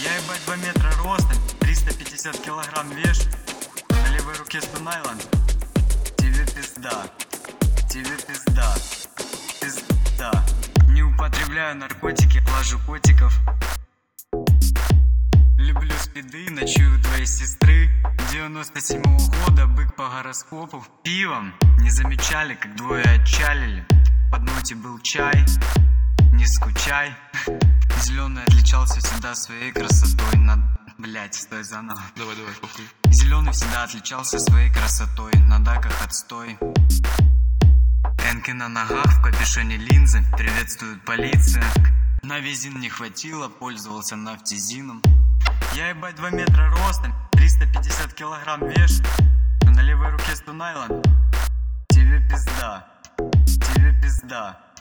Я ебать 2 метра ростом, 350 килограмм веш, на левой руке стунайланд. Тебе пизда, тебе пизда, пизда. Не употребляю наркотики, лажу котиков. Люблю спиды, ночую у твоей сестры. 97-го года, бык по гороскопу. Пивом не замечали, как двое отчалили. Под ноте был чай, не скучай. Зеленый отличался всегда своей красотой. Блять, стой заново. Давай, похуй. Зеленый всегда отличался своей красотой. На даках отстой. Энки на ногах, в капюшоне линзы. Приветствует полиция. На визин не хватило, пользовался нафтизином. Я ебать 2 метра ростом, 350 килограмм веш, на левой руке стунайланд. Тебе пизда, тебе пизда.